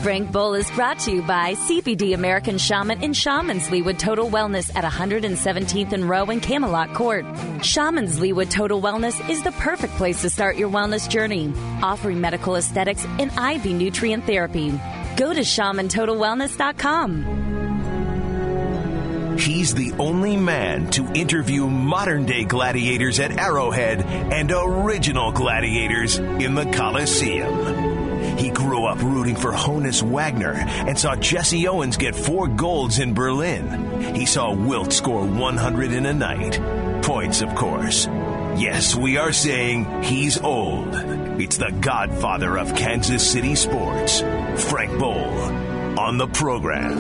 Frank Bowl is brought to you by CBD American Shaman in Shaman's Leawood Total Wellness at 117th and Row in Camelot Court. Shaman's Leawood Total Wellness is the perfect place to start your wellness journey, offering medical aesthetics and IV nutrient therapy. Go to shamantotalwellness.com. He's the only man to interview modern-day gladiators at Arrowhead and original gladiators in the Colosseum. He grew up rooting for Honus Wagner and saw Jesse Owens get 4 golds in Berlin. He saw Wilt score 100 in a night. Points, of course. Yes, we are saying he's old. It's the godfather of Kansas City sports, Frank Bowl, on the program.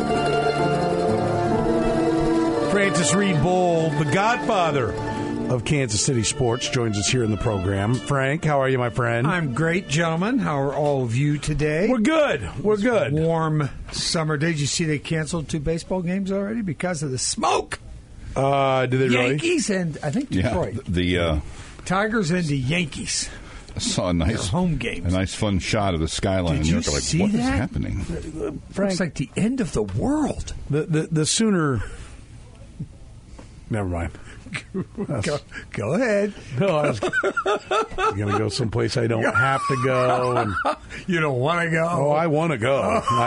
Francis Reed Bowl, the godfather of Kansas City sports, joins us here in the program. Frank, how are you, my friend? I'm great, gentlemen. How are all of you today? We're good. We're good. Warm summer day. Did you see they canceled 2 baseball games already because of the smoke? Did they really? Yankees and I think Detroit. The Tigers and the Yankees. I saw a nice home games. A nice fun shot of the skyline. Did you like, see what that? is happening? Frank, It's like the end of the world. The sooner. Never mind. Go ahead. No, I was going to go someplace I don't have to go. And, you don't want to go? Oh, I want to go.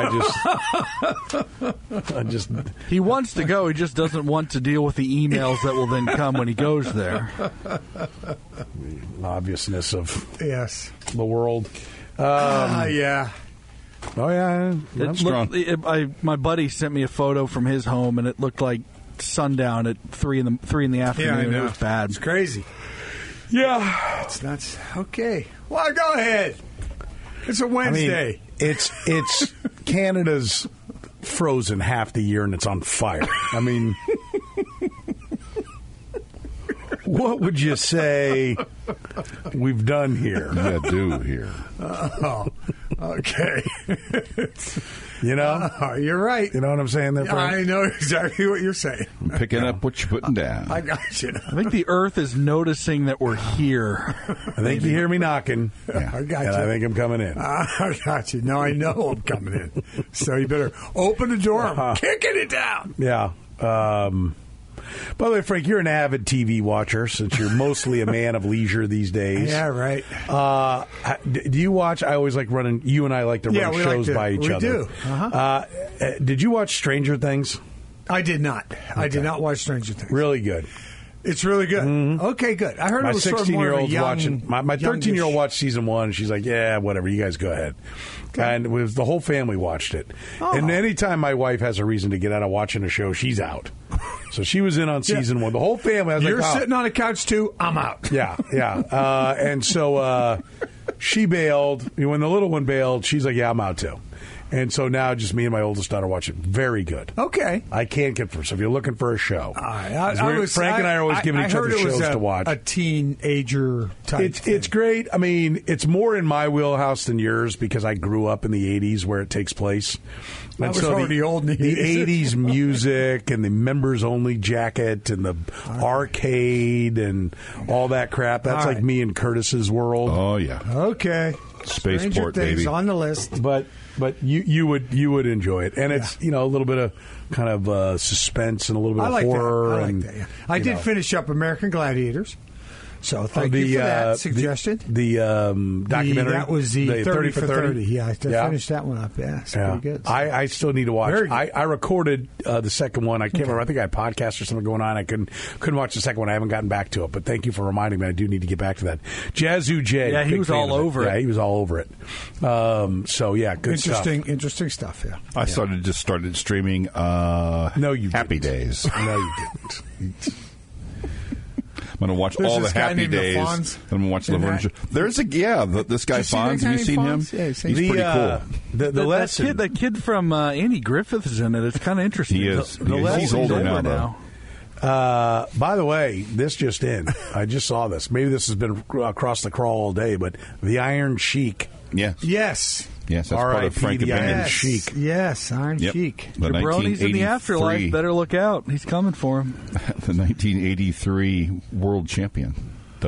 I just. He wants to go. He just doesn't want to deal with the emails that will then come when he goes there. The obviousness of yes the world. Yeah. Oh yeah. My buddy sent me a photo from his home, and it looked like sundown at 3 in the afternoon. Yeah, I know. It was bad. It's crazy. Yeah, it's nuts. Okay, well, go ahead. It's a Wednesday. I mean, it's Canada's frozen half the year and it's on fire. I mean, what would you say we've done here? Yeah, do here. Oh, okay. You know? You're right. You know what I'm saying there, Frank? I know exactly what you're saying. I'm picking up what you're putting down. I got you. I think the Earth is noticing that we're here. I think you hear me knocking. Yeah. I got you. I think I'm coming in. I got you. No, I know I'm coming in. So you better open the door. I'm kicking it down. Yeah. By the way, Frank, you're an avid TV watcher since you're mostly a man of leisure these days. Yeah, right. Do you watch? I always like running. You and I like to run shows by each other. We do. Did you watch Stranger Things? I did not. Okay. I did not watch Stranger Things. Really good. It's really good. Mm-hmm. Okay, good. I heard my it was sort of more of a young, watching. My 13-year-old watched season 1. And she's like, "Yeah, whatever. You guys go ahead." Okay. And it was the whole family watched it. Oh. And anytime my wife has a reason to get out of watching a show, she's out. So she was in on season 1. The whole family. I was You're sitting on a couch too. I'm out. Yeah. And so she bailed. When the little one bailed, she's like, "Yeah, I'm out too." And so now just me and my oldest daughter watch it. Very good. Okay. I can't get for. So if you're looking for a show, Frank and I are always giving each other shows to watch. A teenager type thing. It's great. I mean, it's more in my wheelhouse than yours because I grew up in the 80s where it takes place. I was already old in the 80s. The 80s music and the members-only jacket and the arcade and all that crap. That's like me and Curtis's world. Oh, yeah. Okay. Spaceport, baby. On the list. But you would enjoy it, and it's a little bit of kind of suspense and a little bit of horror. I like that. Yeah. I did finish up American Gladiators, so thank you for that suggestion. The documentary that was the 30 for 30. Yeah, I finished that one up. Yeah, it's pretty good. So. I still need to watch. I recorded the second one. I can't remember. I think I had a podcast or something going on. I couldn't watch the second one. I haven't gotten back to it, but thank you for reminding me. I do need to get back to that. Jazzu J. Yeah, he was all over it. Yeah, he was all over it. So yeah, good stuff. Interesting stuff. Yeah, I started streaming. No, you Happy didn't. Days. No, you didn't. I'm going to watch all the Happy Days. I'm going to watch Laverne. There's this guy Fonz. Have you seen him? Yeah, he's pretty cool. That kid from Andy Griffith is in it. It's kind of interesting. He is. He's older now. By the way, this just in. I just saw this. Maybe this has been across the crawl all day, but the Iron Sheik. Yes. Yes, that's part of Frank Iron Sheik. Yes, Iron Sheik. Jabroni's in the afterlife. Better look out. He's coming for him. The 1983 world champion.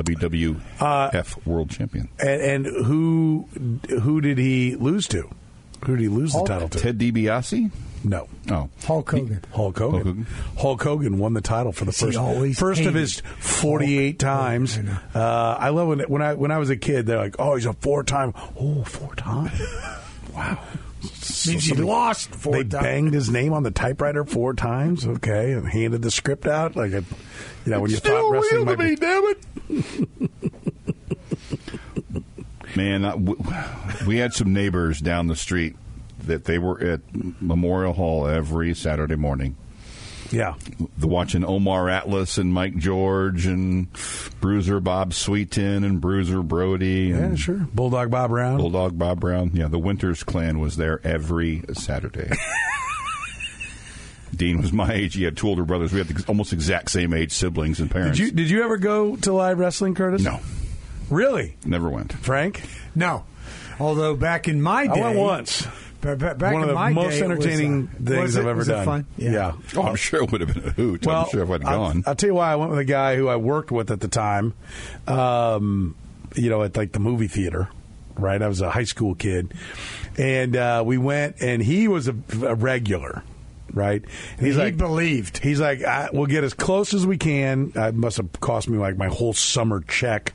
WWF world champion. And who did he lose to? Who did he lose the title to? Ted DiBiase? No. Oh. Hulk Hogan. Hulk Hogan won the title for the first of his 48 times. I love when I was a kid. They're like, "Oh, he's a 4-time." Oh, 4 times. Wow. Means he lost 4 times. They banged his name on the typewriter 4 times. Okay, and handed the script out like a, when you thought wrestling might be. Damn it. Man, we had some neighbors down the street that they were at Memorial Hall every Saturday morning. Yeah. Watching Omar Atlas and Mike George and Bruiser Bob Sweetin and Bruiser Brody. And yeah, sure. Bulldog Bob Brown. Yeah, the Winters clan was there every Saturday. Dean was my age. He had 2 older brothers. We had the almost exact same age siblings and parents. Did you ever go to live wrestling, Curtis? No. Really? Never went. Frank? No. Although back in my day... I went once. Back one of the most entertaining things I've ever done. Fun? Yeah. Oh, I'm sure it would have been a hoot. Well, I'm sure if I'd gone. I'll tell you why I went with a guy who I worked with at the time, at like the movie theater, right? I was a high school kid. And we went, and he was a regular. Right, and he believed. He's like, we'll get as close as we can. It must have cost me like my whole summer check.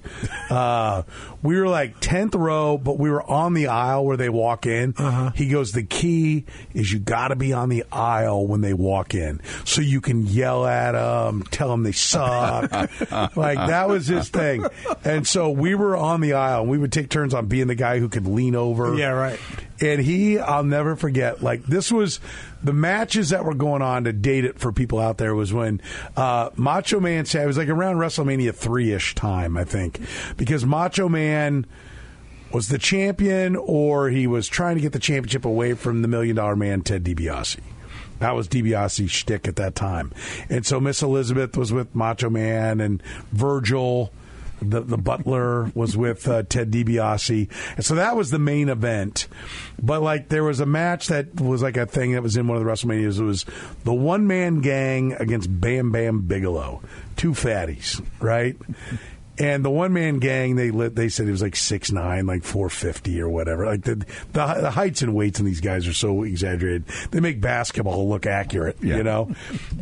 We were like 10th row, but we were on the aisle where they walk in. He goes, the key is you got to be on the aisle when they walk in, so you can yell at them, tell them they suck. Like that was his thing. And so we were on the aisle, and we would take turns on being the guy who could lean over. Yeah, right. And I'll never forget, like, this was the matches that were going on, to date it for people out there, was when Macho Man said, it was like around WrestleMania 3-ish time, I think, because Macho Man was the champion, or he was trying to get the championship away from the $1 Million Man, Ted DiBiase. That was DiBiase's shtick at that time. And so Miss Elizabeth was with Macho Man, and Virgil... The butler was with Ted DiBiase. And so that was the main event. But, like, there was a match that was like a thing that was in one of the WrestleManias. It was the one-man gang against Bam Bam Bigelow. 2 fatties, right? And the one-man gang, they said it was like 6'9", like 450 or whatever. Like the heights and weights in these guys are so exaggerated. They make basketball look accurate, you know?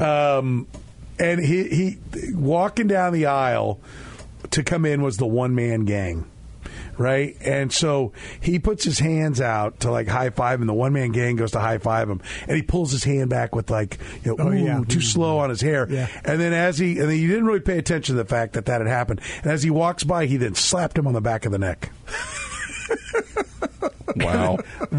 And he walking down the aisle to come in was the one-man gang, right? And so he puts his hands out to, like, high-five, and the one-man gang goes to high-five him, and he pulls his hand back with, like, too slow on his hair. Yeah. And then he didn't really pay attention to the fact that had happened. And as he walks by, he then slapped him on the back of the neck. Wow.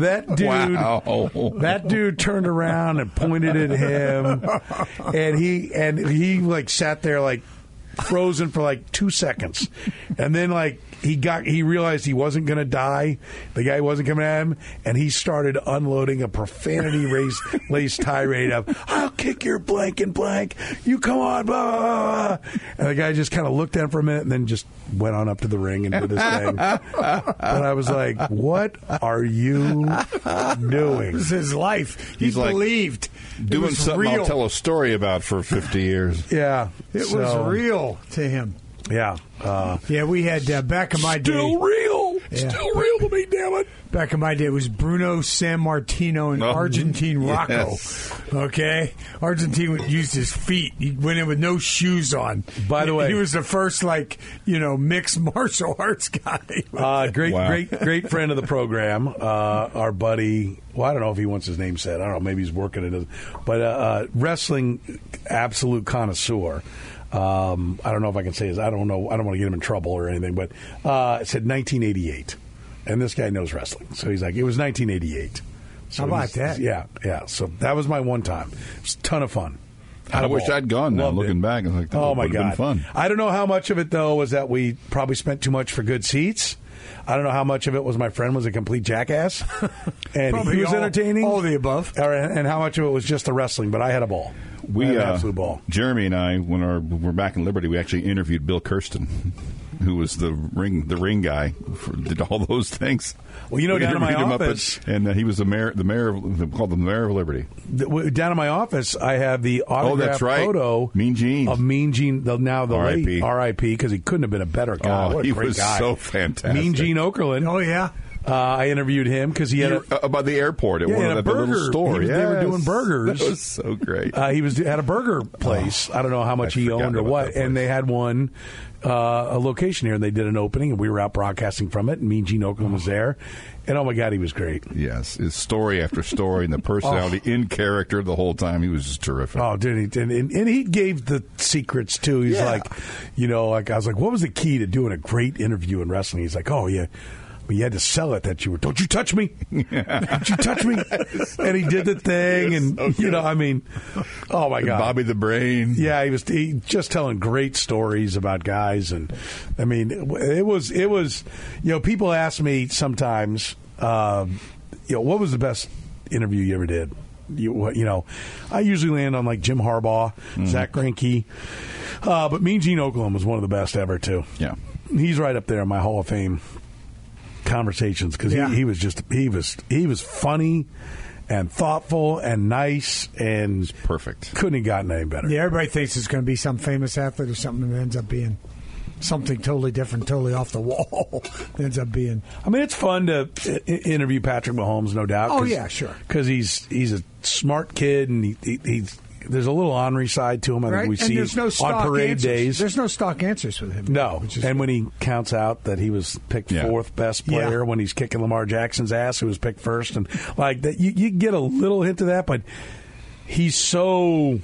That dude turned around and pointed at him, and he like sat there like frozen for like 2 seconds, and then like he realized he wasn't going to die. The guy wasn't coming at him, and he started unloading a profanity-laced tirade of, "I'll kick your blank and blank. You come on, blah, blah, blah." And the guy just kind of looked at him for a minute and then just went on up to the ring and did his thing. But I was like, what are you doing? This is his life. He believed. Doing something real. I'll tell a story about for 50 years. Yeah. It was real to him. Yeah. We had, back in my day. Still real. Yeah. Still real to me, damn it. Back in my day, it was Bruno Sammartino and Argentine Rocco. Yes. Okay? Argentine used his feet. He went in with no shoes on. By the way, he was the first, mixed martial arts guy. Great friend of the program. Our buddy, well, I don't know if he wants his name said. I don't know. Maybe he's working it. But wrestling absolute connoisseur. I don't know if I can say his. I don't know. I don't want to get him in trouble or anything. But it said 1988. And this guy knows wrestling. So he's like, it was 1988. So how about that? Yeah. So that was my one time. It was a ton of fun. I wish I'd gone now. Looking back, I was like, that would have been fun. I don't know how much of it, though, was that we probably spent too much for good seats. I don't know how much of it was my friend was a complete jackass. And he was entertaining. All of the above. And how much of it was just the wrestling. But I had a ball. I had an absolute ball. Jeremy and I, when we're back in Liberty, we actually interviewed Bill Kirsten, who was the ring guy, did all those things. Well, down in my office, and he was the mayor called the mayor of Liberty. Down in my office, I have the autographed photo Mean Gene. of Mean Gene, now the late R.I.P. because he couldn't have been a better guy. What a great was guy. So fantastic. Mean Gene Okerlund. Oh yeah. I interviewed him because he had about the airport at one of the little store. They were doing burgers. That was so great. He had a burger place. I don't know how much he owned or what, and they had one a location here, and they did an opening, and we were out broadcasting from it. And Mean Gene Okerlund was there, and oh my God, he was great. Yes, his story after story, and the personality in character the whole time. He was just terrific. Oh, dude, and he gave the secrets too. He's like, I was like, what was the key to doing a great interview in wrestling? He's like, oh yeah. But you had to sell it that you were, don't you touch me. Don't you touch me. And he did the thing. And, oh, my God. Bobby the Brain. Yeah, he was just telling great stories about guys. And, I mean, it was people ask me sometimes, what was the best interview you ever did? I usually land on, like, Jim Harbaugh, Zach Greinke. But Mean Gene Okerlund was one of the best ever, too. Yeah. He's right up there in my Hall of Fame conversations because he was funny and thoughtful and nice and perfect. Couldn't have gotten any better. Yeah, everybody thinks it's going to be some famous athlete or something that ends up being something totally different, totally off the wall. Ends up being. I mean, it's fun to interview Patrick Mahomes, no doubt. Oh yeah, sure. Because he's a smart kid and he's. There's a little ornery side to him. I think we see on parade days. There's no stock answers with him. No. And when he counts out that he was picked fourth best player when he's kicking Lamar Jackson's ass, who was picked first, and like that, you get a little hint of that. But he's so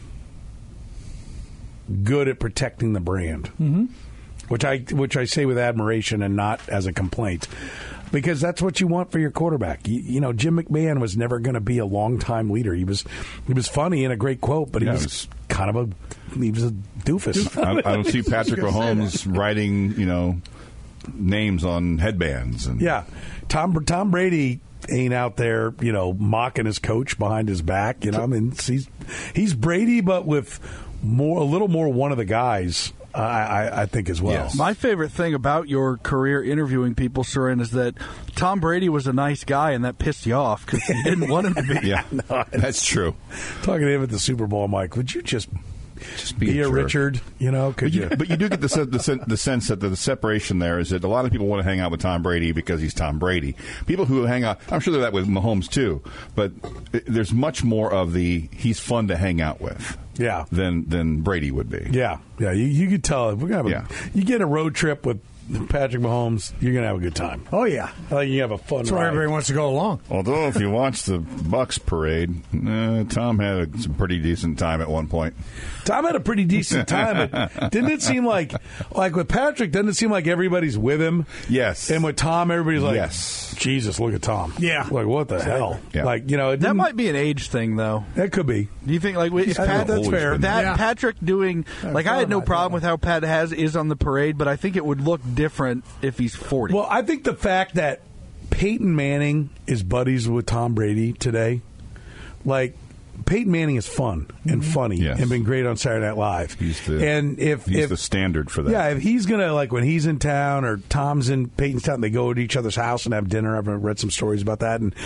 good at protecting the brand, which I say with admiration and not as a complaint. Because that's what you want for your quarterback. Jim McMahon was never going to be a long-time leader. He was funny and a great quote, but he was kind of a doofus. I don't see Patrick Mahomes writing, names on headbands. Yeah, Tom Brady ain't out there, mocking his coach behind his back. I mean, he's Brady, but with a little more one of the guys. I think as well. Yes. My favorite thing about your career interviewing people, Soren, is that Tom Brady was a nice guy, and that pissed you off because you didn't want him to be. Yeah, that's true. Talking to him at the Super Bowl, Mike, would you just be a jerk. Richard? But you do get the sense that the separation there is that a lot of people want to hang out with Tom Brady because he's Tom Brady. People who hang out, I'm sure they're that with Mahomes too, but there's much more of he's fun to hang out with. Yeah, than Brady would be. Yeah. You could tell if we're gonna have you get a road trip with Patrick Mahomes, you're gonna have a good time. Oh yeah, I think you have a fun. That's why everybody wants to go along. Although if you watch the Bucks parade, Tom had some pretty decent time at one point. Tom had a pretty decent time, but didn't it seem like with Patrick? Doesn't it seem like everybody's with him? Yes. And with Tom, everybody's like, yes. Jesus, look at Tom. Yeah. Like what the hell? Yeah. That might be an age thing, though. That could be. Do you think that's fair? Patrick doing I had no problem with how Pat is on the parade, but I think it would look different if he's 40. Well, I think the fact that Peyton Manning is buddies with Tom Brady today, Peyton Manning is fun and funny and been great on Saturday Night Live. He's the standard for that. Yeah, if he's going to, when he's in town or Tom's in Peyton's town, they go to each other's house and have dinner. I've read some stories about that. And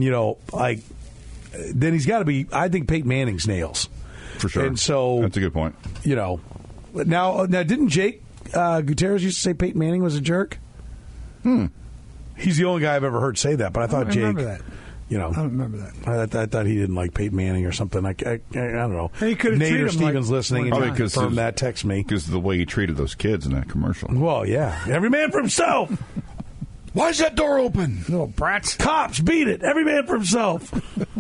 then he's got to be, I think Peyton Manning's nails. For sure. And so. That's a good point. Now didn't Jake Gutierrez used to say Peyton Manning was a jerk? He's the only guy I've ever heard say that, but I thought Jake. Remember that. I don't remember that. I thought he didn't like Peyton Manning or something. I don't know. He could have Nate treated or him Stevens listening and confirm that. Text me because of the way he treated those kids in that commercial. Well, yeah, every man for himself. Why is that door open? Little brats. Cops, beat it. Every man for himself.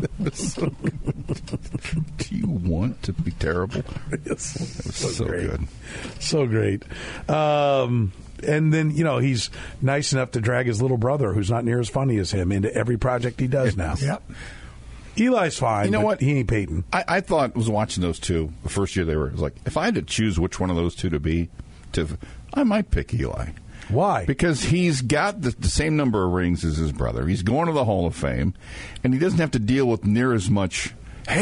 Do you want to be terrible? Yes. That was so good. So great. And then, he's nice enough to drag his little brother, who's not near as funny as him, into every project he does now. Yep. Eli's fine. You know what? He ain't Peyton. I thought, was watching those two the first year they were, it was like, if I had to choose which one of those two to be, I might pick Eli. Why? Because he's got the same number of rings as his brother. He's going to the Hall of Fame, and he doesn't have to deal with near as much,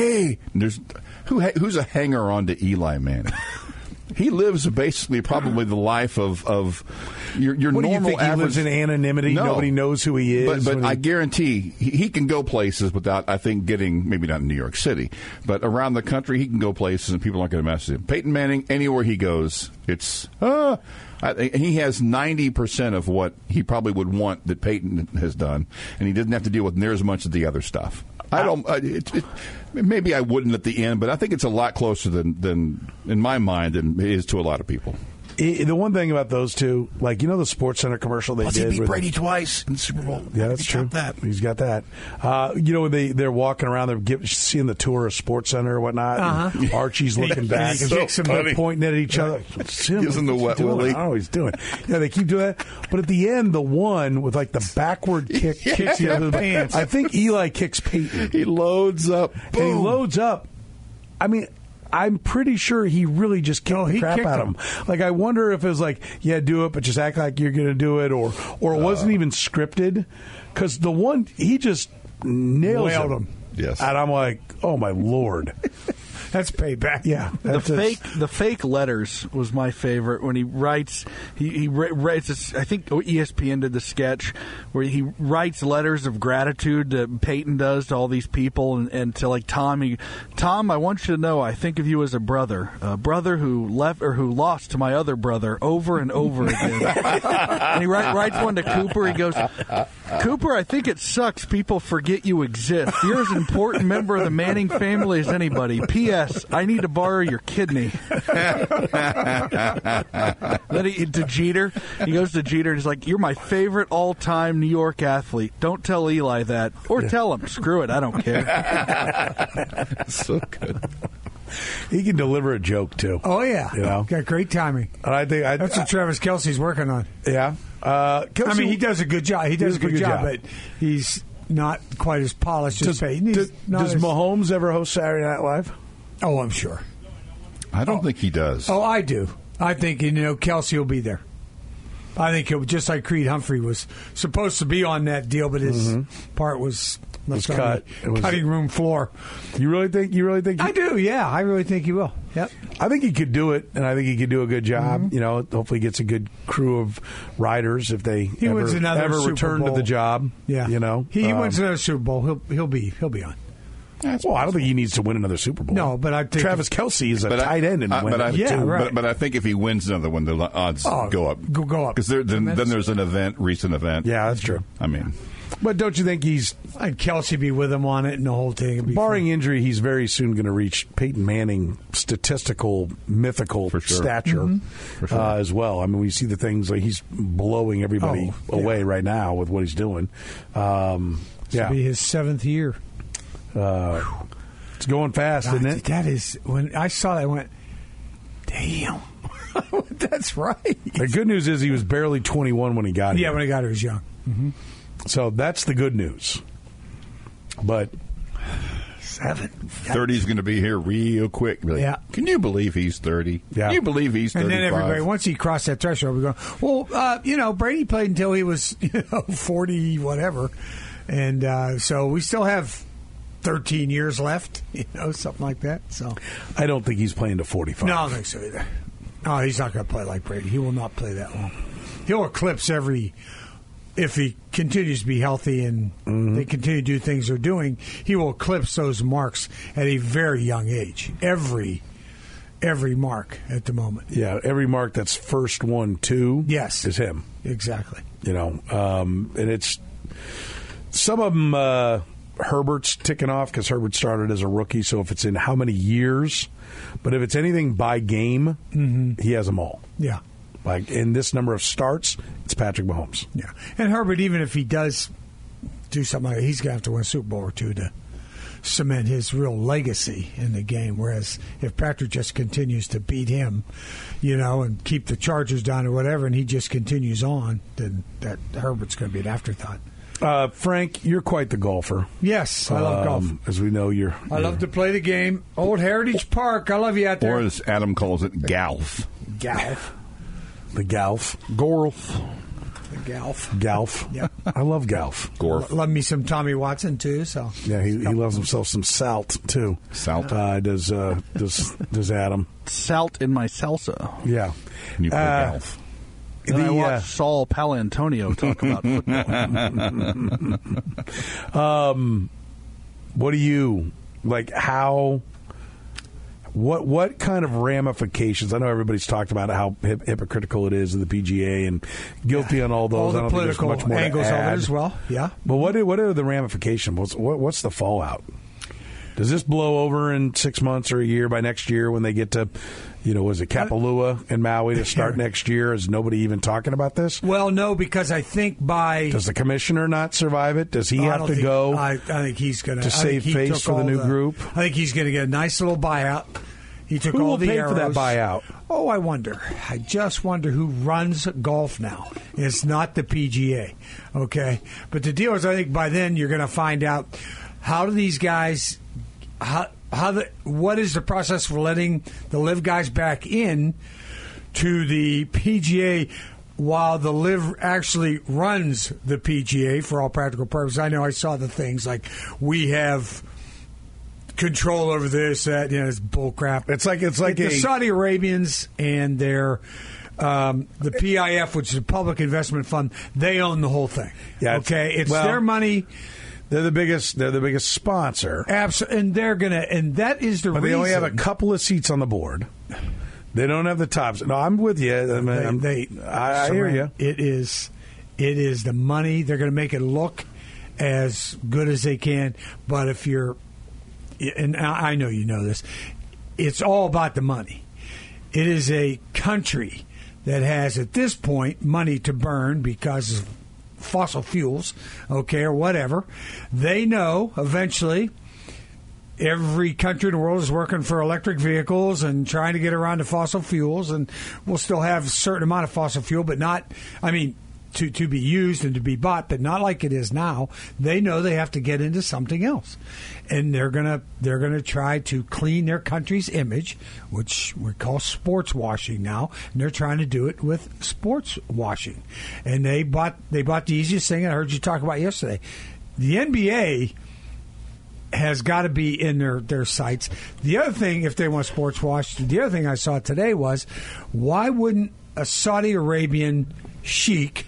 who's a hanger-on to Eli Manning? He lives basically probably the life of your what normal do you think, average. He lives in anonymity. No. Nobody knows who he is. But I guarantee he can go places without, I think, getting, maybe not in New York City, but around the country he can go places and people aren't going to mess with him. Peyton Manning, anywhere he goes, It's I think he has 90% of what he probably would want that Peyton has done, and he doesn't have to deal with near as much of the other stuff. I don't. Maybe I wouldn't at the end, but I think it's a lot closer than in my mind than it is to a lot of people. The one thing about those two, like, the SportsCenter commercial they did. He beat Brady twice in the Super Bowl. Yeah, that's true. He's got that. They're walking around, they're seeing the tour of SportsCenter or whatnot. And Archie's looking back. They're pointing at each other. Gives him the wet willy. I don't know what he's doing. They keep doing that. But at the end, the one with like the backward kick kicks the other pants. I think Eli kicks Peyton. He loads up. Boom. And he loads up. I mean, I'm pretty sure he really just kicked the crap out of him. Like, I wonder if it was like, yeah, do it, but just act like you're going to do it, or it wasn't even scripted. Because the one, he just nails him. Yes. And I'm like, oh, my Lord. That's payback. Yeah. The fake letters was my favorite when he writes. He writes this, I think ESPN did the sketch where he writes letters of gratitude that Peyton does to all these people and to like Tom. Tom, I want you to know I think of you as a brother who left or who lost to my other brother over and over again. And he writes one to Cooper. He goes, Cooper, I think it sucks people forget you exist. You're as important member of the Manning family as anybody. P.S. I need to borrow your kidney. Then to Jeter. He goes to Jeter and he's like, you're my favorite all-time New York athlete. Don't tell Eli that. Or tell him. Screw it. I don't care. So good. He can deliver a joke, too. Oh, yeah. Got great timing. And I think that's what Travis Kelce's working on. Yeah. Kelce, he does a good job. He does a good job, but he's not quite as polished as Peyton. Does Mahomes ever host Saturday Night Live? Oh, I'm sure. I don't think he does. Oh, I do. I think, Kelce will be there. I think he'll, just like Creed Humphrey was supposed to be on that deal, but his part was cut. Cutting room floor. You really think? I do. Yeah, I really think he will. Yep. I think he could do it, and I think he could do a good job. Hopefully, gets a good crew of riders if they wins another ever Super return Bowl. to the job. Yeah. He wins another Super Bowl. He'll be on. Well, I don't think he needs to win another Super Bowl. No, but I think Travis Kelce is a tight end and win it. Right. But I think if he wins another one, the odds go up. Go up. Because then there's an recent event. Yeah, that's true. I mean, but don't you think I'd Kelce be with him on it and the whole thing? Barring injury, he's very soon going to reach Peyton Manning statistical, mythical stature as well. I mean, we see the things like he's blowing everybody away right now with what he's doing. This will be his 7th year. It's going fast, isn't it? That is, when I saw that, I went, damn. That's right. The good news is he was barely 21 when he got here. Yeah, when he got here, he was young. Mm-hmm. So that's the good news. But 30 is going to be here real quick. Like, yeah. Can you believe he's 30? Yeah. Can you believe he's 35? And then everybody, once he crossed that threshold, we go, well, Brady played until he was 40, whatever. And so we still have 13 years left, something like that. So I don't think he's playing to 45. No, I don't think so either. No, he's not going to play like Brady. He will not play that long. He'll eclipse if he continues to be healthy and they continue to do things they're doing, he will eclipse those marks at a very young age. Every mark at the moment. Yeah, every mark that's first 1, 2 is him. Exactly. And it's some of them Herbert's ticking off because Herbert started as a rookie, so if it's in how many years, but if it's anything by game, he has them all. Yeah. Like in this number of starts, it's Patrick Mahomes. Yeah. And Herbert, even if he does do something like that, he's going to have to win a Super Bowl or two to cement his real legacy in the game. Whereas if Patrick just continues to beat him, and keep the Chargers down or whatever, and he just continues on, then that Herbert's going to be an afterthought. Frank, you're quite the golfer. Yes, I love golf. As we know, I love to play the game. Old Heritage Park, I love you out there. Or as Adam calls it, Galf. Galf. The Galf. Golf. The Galf. Galf. Yeah. I love Galf. Gorf. Love me some Tommy Watson, too. So yeah, he loves himself some salt, too. Salt? Does Adam. Salt in my salsa. Yeah. And you play Galf. And I watched Saul Palantonio talk about football. What do you like? How What kind of ramifications? I know everybody's talked about how hypocritical it is of the PGA and guilty on all those. All the political much more angles of it as well. Yeah. But what are the ramifications? What's the fallout? Does this blow over in 6 months or a year by next year when they get to, was it Kapalua in Maui to start next year? Is nobody even talking about this? Well, no, because I think Does the commissioner not survive it? Does he have to go? I think he's going to save face for the new group. I think he's going to get a nice little buyout. He took who all will the pay arrows. for that buyout? Oh, I wonder. I just wonder who runs golf now. It's not the PGA, okay? But the deal is, I think by then you're going to find out how do these guys, what is the process for letting the LIV guys back in to the PGA while the LIV actually runs the PGA for all practical purposes. I know I saw the things like we have control over this, that, it's bullcrap. It's like the Saudi Arabians and their the PIF, which is a public investment fund, they own the whole thing. Yeah, okay, it's their money. They're the biggest sponsor. Absolutely, and that is the reason. But they only have a couple of seats on the board. They don't have the tops. No, I'm with you. I hear you. It is the money. They're going to make it look as good as they can. But if you're, and I know you know this, it's all about the money. It is a country that has, at this point, money to burn because of fossil fuels, okay, or whatever. They know eventually every country in the world is working for electric vehicles and trying to get around to fossil fuels, and we'll still have a certain amount of fossil fuel, but not, to be used and to be bought, but not like it is now. They know they have to get into something else, and they're gonna try to clean their country's image, which we call sports washing now, and they're trying to do it with sports washing. And they bought the easiest thing I heard you talk about yesterday. The NBA has got to be in their sights. The other thing, if they want sports wash, the other thing I saw today was, why wouldn't a Saudi Arabian sheik,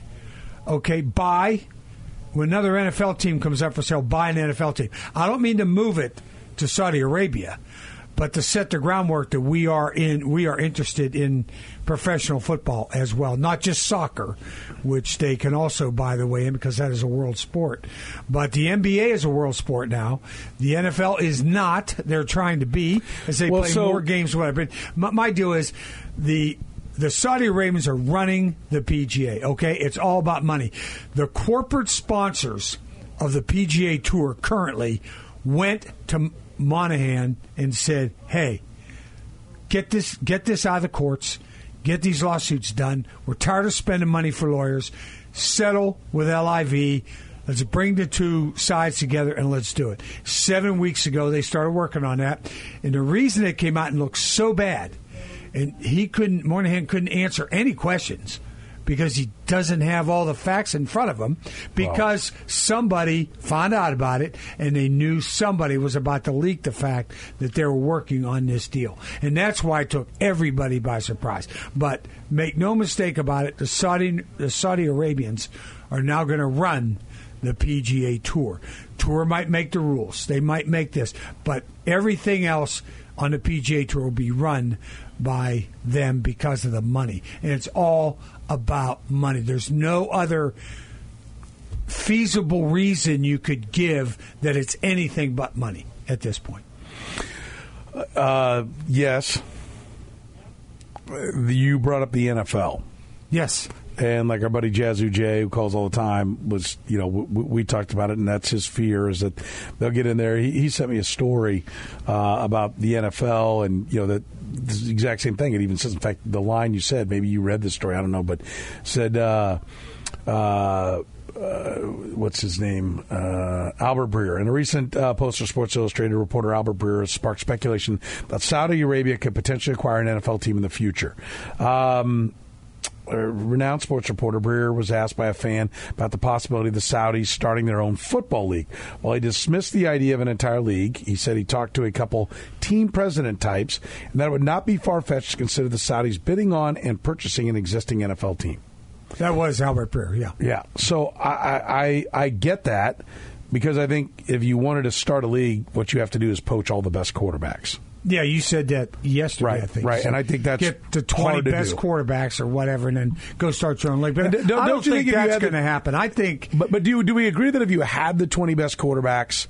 buy, when another NFL team comes up for sale, buy an NFL team? I don't mean to move it to Saudi Arabia, but to set the groundwork that we are interested in professional football as well, not just soccer, which they can also buy the way in because that is a world sport. But the NBA is a world sport now. The NFL is not. They're trying to be as they play more games. Whatever. But my deal is the Saudi Arabians are running the PGA, okay? It's all about money. The corporate sponsors of the PGA Tour currently went to Monahan and said, hey, get this out of the courts, get these lawsuits done. We're tired of spending money for lawyers. Settle with LIV. Let's bring the two sides together and let's do it. 7 weeks ago, they started working on that. And the reason it came out and looked so bad, and Monahan couldn't answer any questions because he doesn't have all the facts in front of him, because somebody found out about it and they knew somebody was about to leak the fact that they were working on this deal. And that's why it took everybody by surprise. But make no mistake about it, the Saudi Arabians are now going to run the PGA Tour. Tour might make the rules. They might make this. But everything else on the PGA Tour will be run by them because of the money. And it's all about money. There's no other feasible reason you could give that it's anything but money at this point. Yes. You brought up the NFL. Yes. And like our buddy Jazzu J, who calls all the time, was, we talked about it, and that's his fear, is that they'll get in there. He sent me a story about the NFL, and, that the exact same thing. It even says, in fact, the line you said, maybe you read this story, I don't know, but said, what's his name? Albert Breer. In a recent post for Sports Illustrated, reporter Albert Breer has sparked speculation that Saudi Arabia could potentially acquire an NFL team in the future. A renowned sports reporter, Breer was asked by a fan about the possibility of the Saudis starting their own football league. While he dismissed the idea of an entire league, he said he talked to a couple team president types, and that it would not be far-fetched to consider the Saudis bidding on and purchasing an existing NFL team. That was Albert Breer, yeah. Yeah, so I get that, because I think if you wanted to start a league, what you have to do is poach all the best quarterbacks. Yeah, you said that yesterday, Right, I think. right, and I think that's get the 20 hard to best do. quarterbacks or whatever, and then go start your own league. But And I don't don't you think think if you that's had going to happen. I think, But do we agree that if you had the 20 best quarterbacks,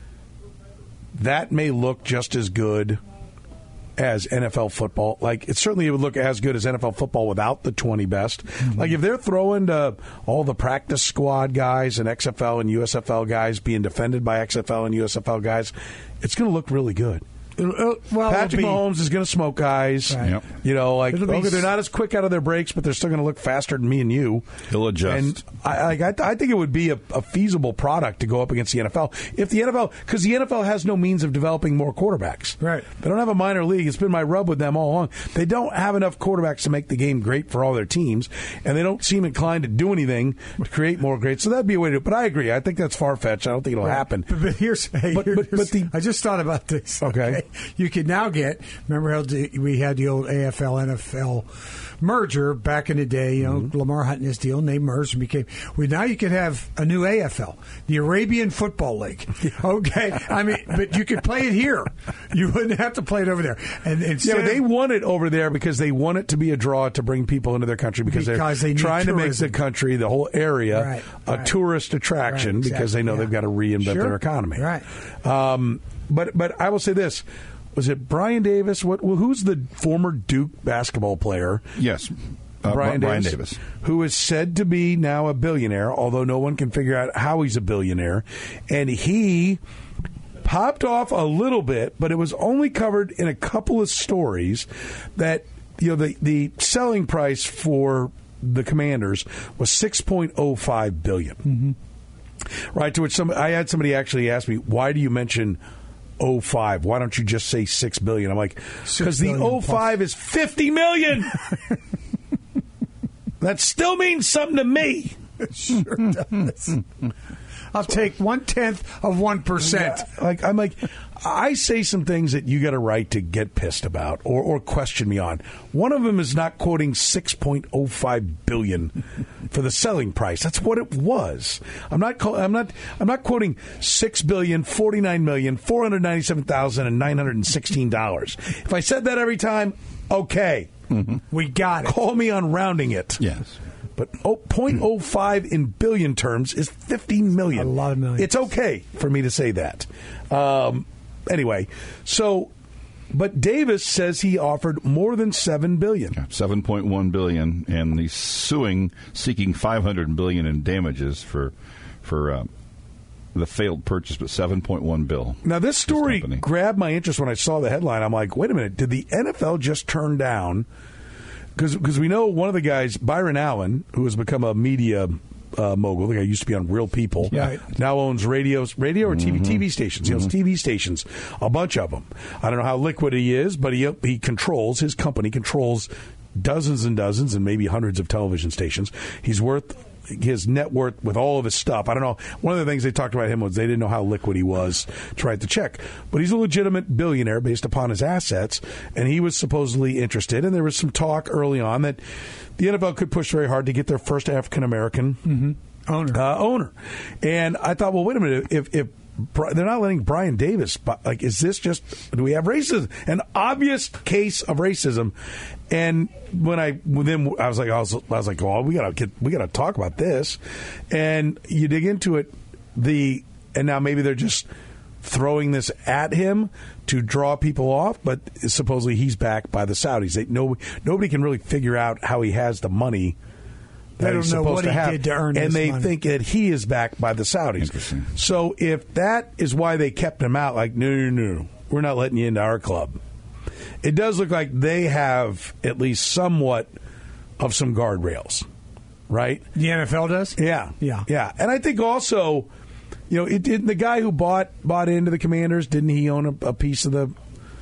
that may look just as good as NFL football? Like, it certainly would look as good as NFL football without the 20 best. Mm-hmm. Like, if they're throwing to all the practice squad guys and XFL and USFL guys being defended by XFL and USFL guys, it's going to look really good. well, Patrick Mahomes is going to smoke guys. Right. Yep. You know, like, It'll be okay, they're not as quick out of their breaks, but they're still going to look faster than me and you. He'll adjust. And I think it would be a feasible product to go up against the NFL. If the NFL, because the NFL has no means of developing more quarterbacks. Right. They don't have a minor league. It's been my rub with them all along. They don't have enough quarterbacks to make the game great for all their teams, and they don't seem inclined to do anything to create more great. So that'd be a way to do it. But I agree. I think that's far-fetched. I don't think it'll happen. But here's, I just thought about this. Okay. You can now get, remember how we had the old AFL, NFL merger back in the day, you know, Lamar Hunt and his deal, and they merged and became, now you could have a new AFL, the Arabian Football League. Okay. I mean, but you could play it here. You wouldn't have to play it over there. And instead they want it over there because they want it to be a draw to bring people into their country because they they're trying to make the country, the whole area, a tourist attraction exactly, because they know they've got to reinvent their economy. Right. But I will say this. Was it Brian Davis? Who's the former Duke basketball player? Yes. Brian Davis. Who is said to be now a billionaire, although no one can figure out how he's a billionaire. And he popped off a little bit, but it was only covered in a couple of stories that, you know, the selling price for the Commanders was $6.05 billion. Mm-hmm. Right, to which I had somebody actually ask me, why do you mention 05? Why don't you just say $6 billion? I'm like, because the 05 is $50 million. That still means something to me. It sure does. I'll take 0.1% I'm like, I say some things that you got a right to get pissed about or question me on. One of them is not quoting $6.05 billion for the selling price. That's what it was. I'm not quoting $6,049,497,916. If I said that every time, okay, we got it. Call me on rounding it. Yes. But 0.05 in billion terms is $50 million. A lot of millions. It's okay for me to say that. Anyway, but Davis says he offered more than $7 billion. Yeah, $7.1 billion, and he's seeking $500 billion in damages for the failed purchase, but $7.1 billion. Now, this story grabbed my interest when I saw the headline. I'm like, wait a minute, did the NFL just turn down? Because we know one of the guys, Byron Allen, who has become a media mogul, the guy used to be on Real People, now owns radio or TV stations. He owns TV stations, a bunch of them. I don't know how liquid he is, but he controls, his company controls dozens and dozens and maybe hundreds of television stations. He's worth his net worth with all of his stuff. I don't know. One of the things they talked about him was they didn't know how liquid he was to write the check. But he's a legitimate billionaire based upon his assets, and he was supposedly interested. And there was some talk early on that the NFL could push very hard to get their first African-American owner. And I thought, well, wait a minute. If they're not letting Brian Davis, like, is this just, do we have racism? An obvious case of racism. And I was like, well, we gotta talk about this. And you dig into it, and now maybe they're just throwing this at him to draw people off, but supposedly he's backed by the Saudis. Nobody can really figure out how he has the money. They don't know what he did to earn and this they money. think that he is backed by the Saudis. Interesting. So if that is why they kept him out, like, no, we're not letting you into our club. It does look like they have at least somewhat of some guardrails, right? The NFL does? Yeah. Yeah. And I think also, you know, the guy who bought into the Commanders, didn't he own a piece of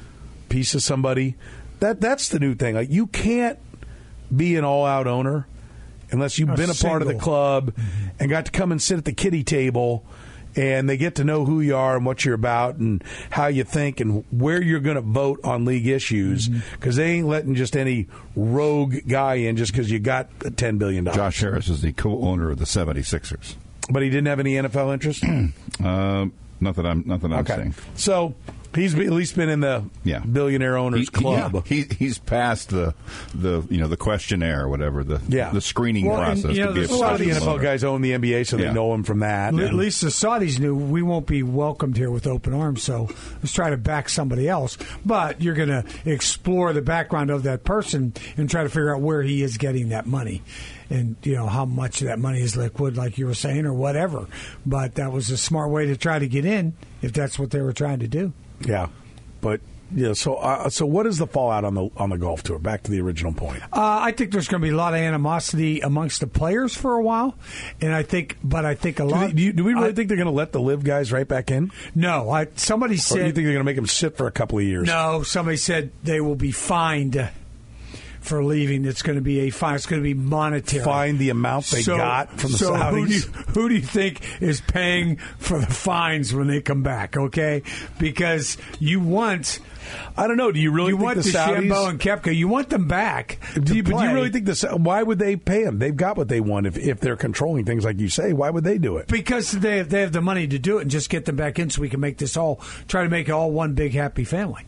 somebody? That's the new thing. Like, you can't be an all-out owner unless you've been a part of the club and got to come and sit at the kiddie table, and they get to know who you are and what you're about and how you think and where you're going to vote on league issues, because they ain't letting just any rogue guy in just because you got $10 billion. Josh Harris is the co-owner of the 76ers. But he didn't have any NFL interest? Not that I'm saying. So He's at least been in the billionaire owners club. He's passed the questionnaire or whatever, the screening process. To be a lot of the NFL guys own the NBA, so they know him from that. At least the Saudis knew we won't be welcomed here with open arms, so let's try to back somebody else. But you're going to explore the background of that person and try to figure out where he is getting that money. And, how much of that money is liquid, like you were saying, or whatever. But that was a smart way to try to get in, if that's what they were trying to do. Yeah. But, so what is the fallout on the golf tour? Back to the original point. I think there's going to be a lot of animosity amongst the players for a while. And I think a lot... Do we really think they're going to let the live guys right back in? No. Somebody said... Or do you think they're going to make them sit for a couple of years? No. Somebody said they will be fined for leaving. It's going to be a fine. It's going to be monetary. Fine the amount they got from the Saudis. Who do you think is paying for the fines when they come back? Okay, because you want. I don't know. Do you really think want the Saudis and Koepka? You want them back? But do you really think why would they pay them? They've got what they want. If they're controlling things like you say, why would they do it? Because they have the money to do it and just get them back in, so we can make this try to make it all one big happy family.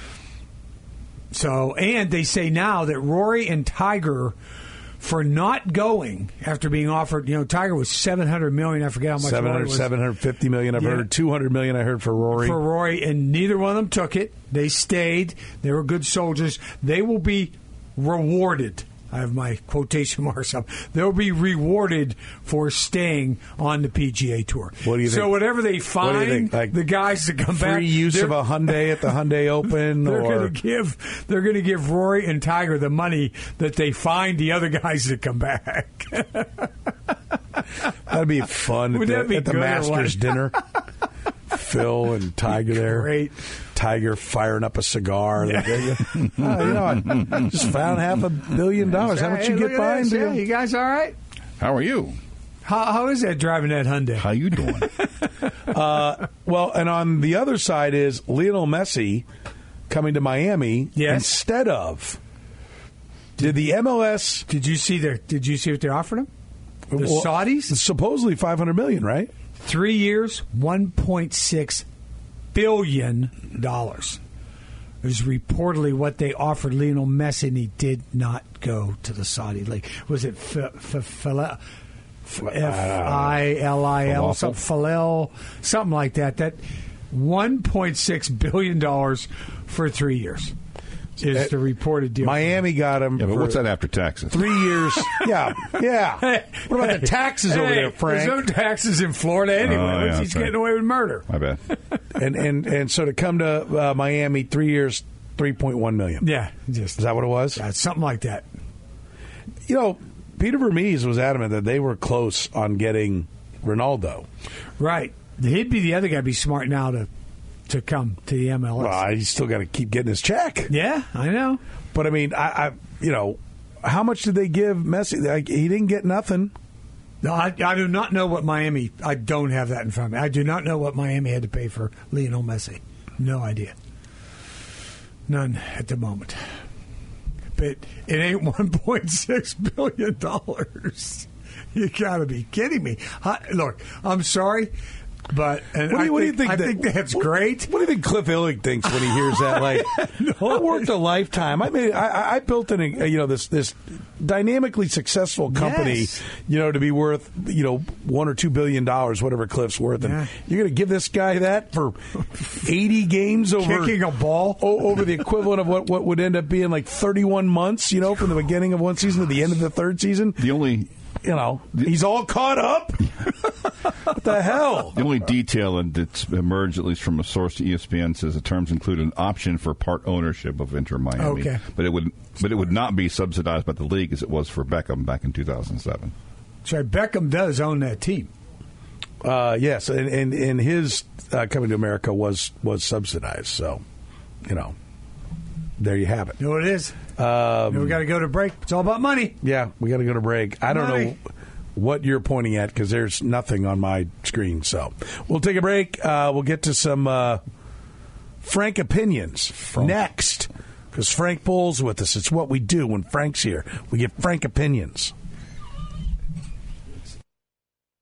So, and they say now that Rory and Tiger, for not going after being offered, Tiger was $700 million. I forget how much. $750 million. I've heard $200 million. I heard for Rory. And neither one of them took it. They stayed. They were good soldiers. They will be rewarded. I have my quotation marks up. They'll be rewarded for staying on the PGA Tour. What do you think? So whatever they find, the guys that come back, free use of a Hyundai at the Hyundai Open, they're going to give Rory and Tiger the money that they find the other guys that come back. That'd be fun at the Masters dinner. Phil and Tiger there. Great. Tiger firing up a cigar. I just found $500 million. How much you get behind you? You guys all right? How are you? How is that driving that Hyundai? How you doing? Well, and on the other side is Lionel Messi coming to Miami instead of. Did the MLS? Did you see what they offered him? The Saudis? Supposedly $500 million, right? 3 years, $1.6 billion. Is reportedly what they offered Lionel Messi, and he did not go to the Saudi League. Was it F-I-L-I-L, something like that? That $1.6 billion for 3 years. Is the reported deal. Miami got him. Yeah, but what's that after taxes? 3 years. Yeah. What about the taxes over there, Frank? There's no taxes in Florida anyway. He's getting away with murder. I bet. and so to come to Miami, 3 years, $3.1 million. Yeah. Is that what it was? Yeah, something like that. Peter Vermees was adamant that they were close on getting Ronaldo. Right. He'd be the other guy. Be smart now to come to the MLS. Well, he's still got to keep getting his check. Yeah, I know. But I mean, how much did they give Messi? He didn't get nothing. No, I do not know what Miami. I don't have that in front of me. I do not know what Miami had to pay for Lionel Messi. No idea. None at the moment. But it ain't $1.6 billion. You got to be kidding me. Look, I'm sorry. But what do you think? I think that's great. What do you think Cliff Illig thinks when he hears that? Like, I worked a lifetime. I built this dynamically successful company, to be worth $1 or $2 billion, whatever Cliff's worth, and you're going to give this guy that for 80 games over kicking a ball over the equivalent of what would end up being like 31 months, from the beginning of one season to the end of the third season. He's all caught up. What the hell? The only detail that's emerged, at least from a source to ESPN, says the terms include an option for part ownership of Inter Miami. Okay. But it would not be subsidized by the league as it was for Beckham back in 2007. That's right. Beckham does own that team. Yes, and his coming to America was subsidized. So, there you have it. You know what it is. We got to go to break. It's all about money. Yeah, we got to go to break. I don't know what you're pointing at because there's nothing on my screen. So we'll take a break. We'll get to some Frank opinions next because Frank Bull's with us. It's what we do when Frank's here. We get Frank opinions.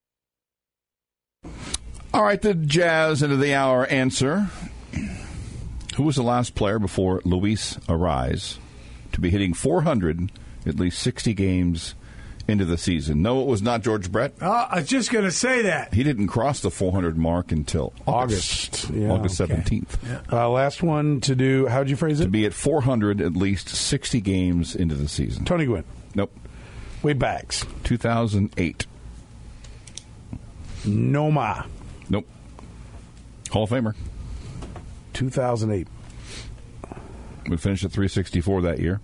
All right, the Jazz into the hour answer. Who was the last player before Luis Arraez to be hitting 400 at least 60 games into the season? No, it was not George Brett. I was just going to say that. He didn't cross the 400 mark until August. Yeah, August 17th. Yeah. Last one to do, how'd you phrase it? To be at 400 at least 60 games into the season. Tony Gwynn. Nope. Way backs. 2008. Noma. Nope. Hall of Famer. 2008. We finished at 364 that year.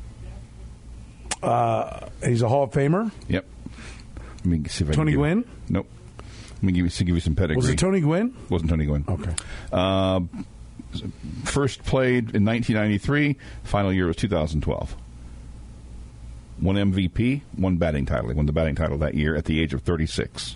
He's a Hall of Famer. Yep. Let me see if I Tony can Gwynn? Nope. Let me give you some pedigree. Was it Tony Gwynn? Wasn't Tony Gwynn. Okay. First played in 1993. Final year was 2012. Won MVP, won batting title. He won the batting title that year at the age of 36.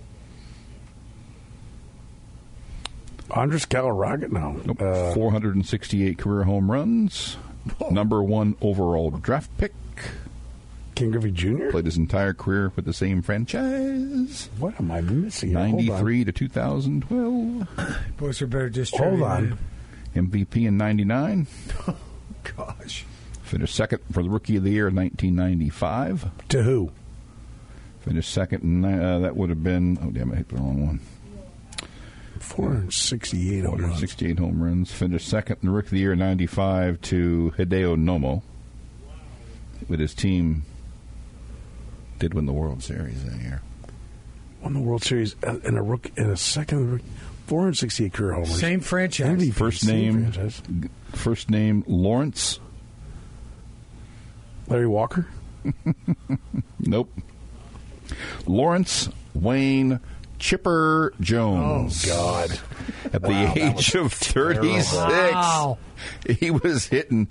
Andres Galarraga? No. Nope. 468 career home runs. Number 1 overall draft pick. King Griffey Jr.? Played his entire career with the same franchise. What am I missing? 93 to 2012. Boys are better distributed. Hold on. MVP in 99. Oh, gosh. Finished second for the Rookie of the Year in 1995. To who? Finished second, and that would have been... Oh, damn, I hit the wrong one. 468 home runs. 468 home runs. Finished second in the Rookie of the Year in 95 to Hideo Nomo. With his team, did win the World Series that year. Won the World Series in a second. 468 career homers. Same franchise. MVP, First name Lawrence. Larry Walker? Nope. Lawrence Wayne Chipper Jones. Oh, God. At the age of 36, he was hitting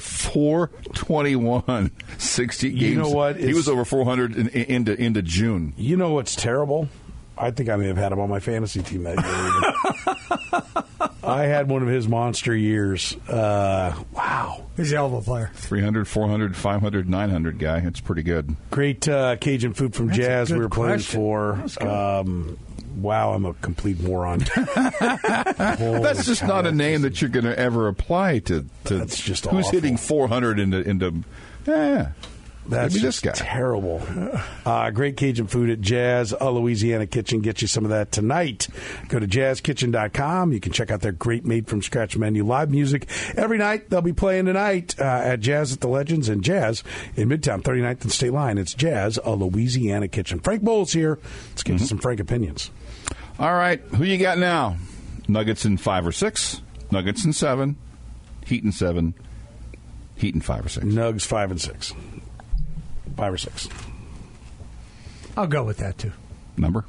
421, 60 games. You know what? He was over 400 into June. You know what's terrible? I think I may have had him on my fantasy team that year. I had one of his monster years. Wow. He's a hell of a player. 300, 400, 500, 900 guy. It's pretty good. Great Cajun food from That's Jazz we were playing question. for. Wow, I'm a complete moron. That's just not a name that you're going to ever apply to. That's just who's awful. hitting 400 into That's maybe just this guy. terrible. Great Cajun food at Jazz, a Louisiana Kitchen. Get you some of that tonight. Go to jazzkitchen.com. You can check out their great made-from-scratch menu. Live music every night. They'll be playing tonight at Jazz at the Legends and Jazz in Midtown, 39th and State Line. It's Jazz, a Louisiana Kitchen. Frank Bowles here. Let's get to some Frank opinions. All right, who you got now? Nuggets in 5 or 6, Nuggets in 7, Heat in 7, Heat in 5 or 6. Nugs 5 and 6. 5 or 6. I'll go with that, too. Number?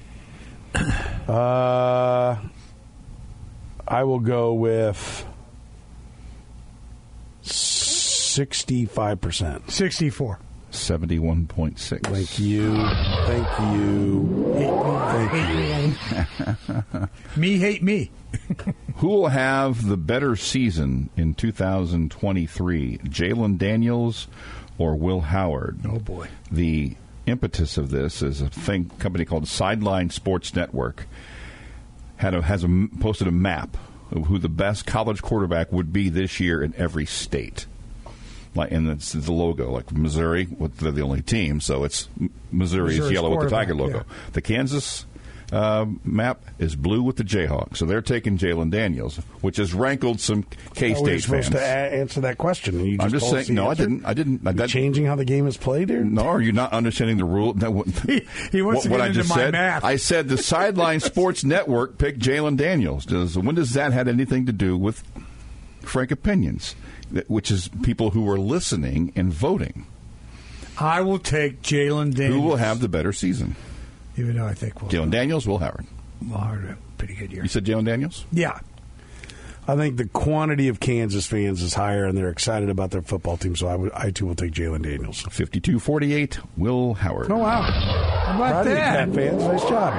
I will go with 65%. 64. 71.6. Thank you. Me hate me. Who will have the better season in 2023? Jalen Daniels or Will Howard? Oh, boy. The impetus of this is a company called Sideline Sports Network posted a map of who the best college quarterback would be this year in every state. And it's the logo, like Missouri. They're the only team, so it's Missouri is yellow with the Tiger logo. Yeah. The Kansas map is blue with the Jayhawk. So they're taking Jalen Daniels, which has rankled some K-State We're supposed fans. to answer that question. And you I'm just told us saying. the No, answer? I didn't. Are you changing how the game is played here? No, are you not understanding the rule? He wants to what get I into just my said. math. I said the Sideline Sports Network picked Jalen Daniels. When does that have anything to do with Frank Opinions, which is people who are listening and voting? I will take Jalen Daniels. Who will have the better season? Even though I think Jalen Daniels, Will Howard. Will Howard had a pretty good year. You said Jalen Daniels? Yeah. I think the quantity of Kansas fans is higher, and they're excited about their football team, so I too will take Jalen Daniels. 52-48, Will Howard. Oh, wow. How about Proud of you, that? Cat fans. Nice job.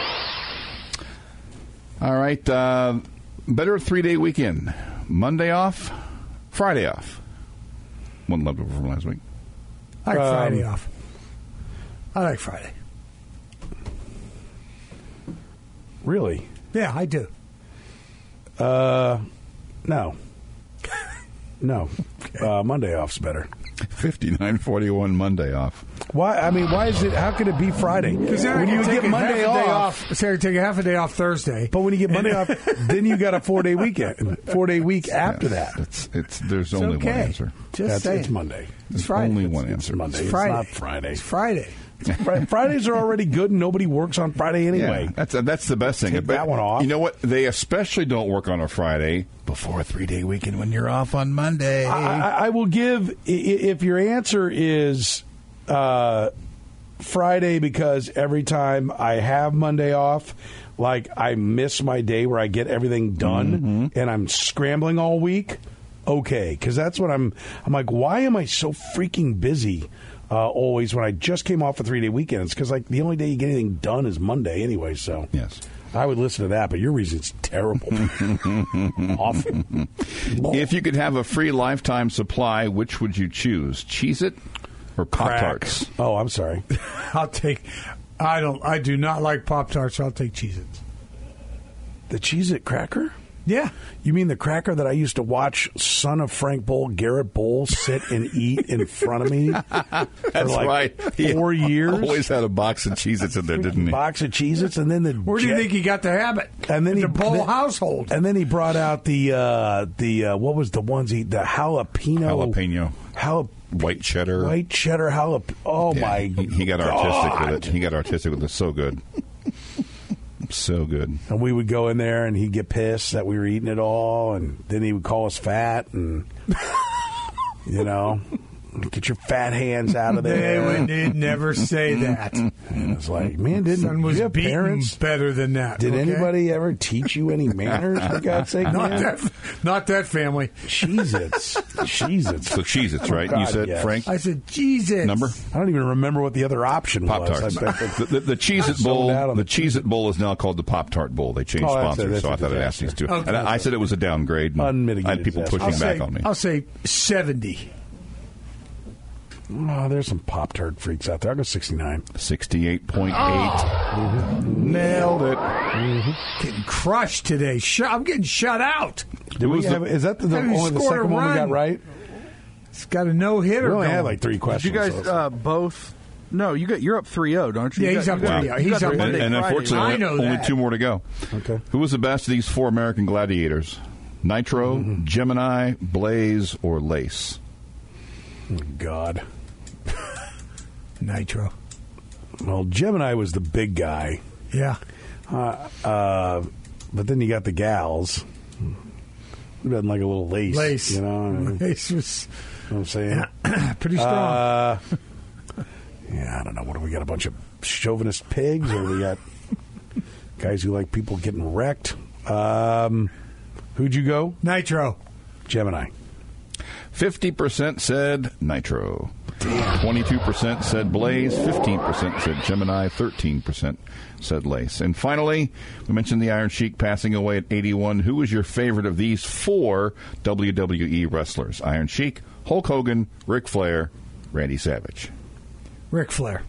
All right. Better 3-day weekend. Monday off, Friday off. One left over from last week. I like Friday off. I like Friday. Really? Yeah, I do. No. Monday off's better. 59:41 Monday off. Why? I mean, why is it? How could it be Friday? Because when you get Monday off, Sarah, take a half a day off Thursday. but when you get Monday off, then you got a 4-day weekend, 4-day week after that. There's only one answer. Just saying. It's Monday. It's Friday. Only one answer. It's Monday. It's Friday. It's not Friday. It's Friday. Fridays are already good, and nobody works on Friday anyway. Yeah, that's the best thing. Take that one off. You know what? They especially don't work on a Friday before a 3-day weekend when you're off on Monday. I will give, if your answer is Friday because every time I have Monday off, like I miss my day where I get everything done and I'm scrambling all week, okay. Because that's what I'm like, why am I so freaking busy always when I just came off a 3-day weekend? It's because like the only day you get anything done is Monday anyway, so. Yes. I would listen to that, but your reason's terrible. Awful. If you could have a free lifetime supply, which would you choose? Cheez-It or Pop-Tarts? Oh, I'm sorry. I do not like Pop-Tarts, so I'll take Cheez-Its. The Cheez-It cracker? Yeah. You mean the cracker that I used to watch son of Frank Bowl, Garrett Bowl, sit and eat in front of me? That's for right. 4 years. Always had a box of Cheez-Its in there, didn't he? Box of Cheez-Its, and then Where do you think he got the habit? And then the Bowl household. And then he brought out the what was the ones the jalapeno. White cheddar. White cheddar jalapeno. Oh, Yeah, my he got artistic with it. He got artistic with it. So good. So good. And we would go in there, and he'd get pissed that we were eating it all, and then he would call us fat, and, you know, get your fat hands out of there. They would never say that. And it's like, man, Son was you have beaten parents? better than that. Did okay? anybody ever teach you any manners, for God's sake, man? Not that family. Cheez-Its. Cheez-Its. So Cheez-Its, right? God, you said, yes. Frank? I said, Jesus. Number? I don't even remember what the other option Pop-Tarts. was. The Cheez-It Bowl. The Cheez-It Bowl is now called the Pop-Tart Bowl. They changed sponsors, so I thought I'd ask these two. Okay. And I said it was a downgrade. And Unmitigated I had people disaster. pushing back on me. I'll say 70. Oh, there's some Pop-Tart freaks out there. I'll go 69. 68.8. Nailed it. Getting crushed today. I'm getting shut out. Is that only the second one we got right? It's got a no-hitter. We only going. had like 3 questions. You guys both... No, you're up 3-0, don't you? Yeah, he's up 3-0. He's up Monday, And Friday. unfortunately, I know only that. 2 more to go. Okay. Who was the best of these 4 American gladiators? Nitro, Gemini, Blaze, or Lace? Oh, God. Nitro. Well, Gemini was the big guy. Yeah. But then you got the gals. Who doesn't like a little lace? You know? Lace was... You know what I'm saying? Pretty strong. Yeah, I don't know. What do we got? A bunch of chauvinist pigs, or we got guys who like people getting wrecked? Who'd you go? Nitro. Gemini. 50% said Nitro. 22% said Blaze. 15% said Gemini. 13% said Lace. And finally, we mentioned the Iron Sheik passing away at 81. Who was your favorite of these 4 WWE wrestlers? Iron Sheik, Hulk Hogan, Ric Flair, Randy Savage. Ric Flair.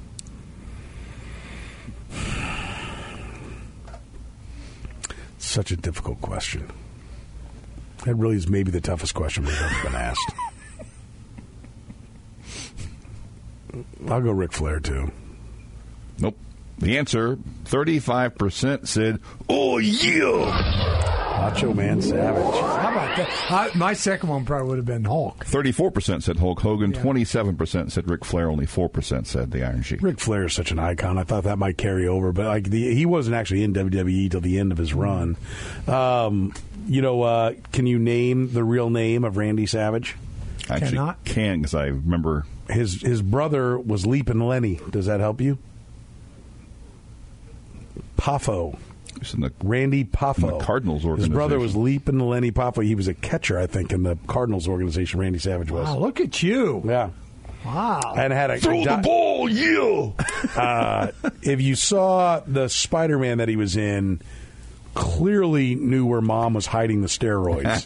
Such a difficult question. That really is maybe the toughest question we've ever been asked. I'll go Ric Flair, too. Nope. The answer, 35% said, oh, yeah! Macho Man Savage. How about that? My second one probably would have been Hulk. 34% said Hulk Hogan. 27% said Ric Flair. Only 4% said the Iron Sheik. Ric Flair is such an icon. I thought that might carry over, but like he wasn't actually in WWE till the end of his run. Can you name the real name of Randy Savage? I actually Cannot. can, because I remember... His brother was Leapin' Lenny. Does that help you? Poffo. Randy Poffo. In the Cardinals organization. His brother was Leapin' Lenny Poffo. He was a catcher, I think, in the Cardinals organization. Randy Savage was. Wow, look at you. Yeah. Wow. And had a Throw the ball, yeah! If you saw the Spider-Man that he was in, clearly knew where Mom was hiding the steroids.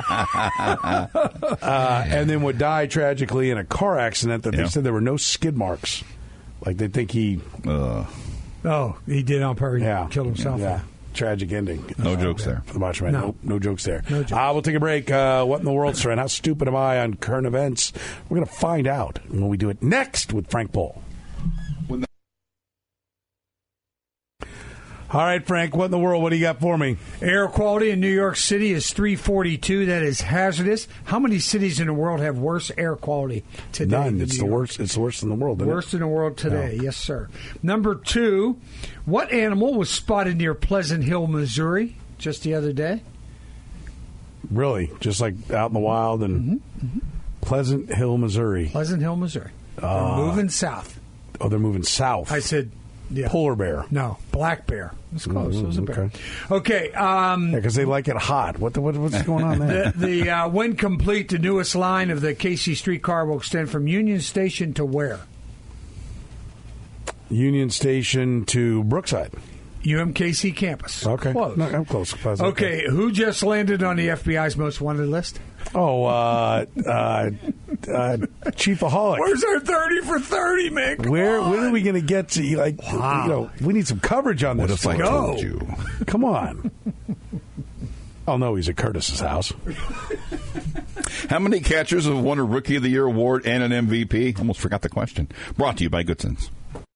And then would die tragically in a car accident that they said there were no skid marks. Like they think he... Oh, he did on purpose. Yeah. Killed himself. Yeah. tragic ending. No jokes there. For the Macho Man. No. No jokes there. No jokes. We'll take a break. What in the world, sir? And how stupid am I on current events? We're going to find out when we do it next with Frank Pohl. All right, Frank, what in the world? What do you got for me? Air quality in New York City is 342. That is hazardous. How many cities in the world have worse air quality today? None. It's the worst. It's the worst in the world. Isn't Worst it? in the world today. Yes, sir. Number 2, what animal was spotted near Pleasant Hill, Missouri, just the other day? Really? Just like out in the wild and Pleasant Hill, Missouri. Pleasant Hill, Missouri. They're moving south. Oh, they're moving south. I said, yeah. Polar bear. No, black bear. It's close. It was a bear. Okay. Okay. Yeah, because they like it hot. What's going on there? When complete, the newest line of the KC streetcar will extend from Union Station to where? Union Station to Brookside. UMKC campus. Okay. Close. No, I'm close. Okay. Who just landed on the FBI's most wanted list? Oh, Chiefaholic. Where's our 30 for 30, man? When are we going to get to, like, we need some coverage on this. What if I told you? Come on. Oh, no, he's at Curtis's house. How many catchers have won a Rookie of the Year award and an MVP? Almost forgot the question. Brought to you by Goodson's.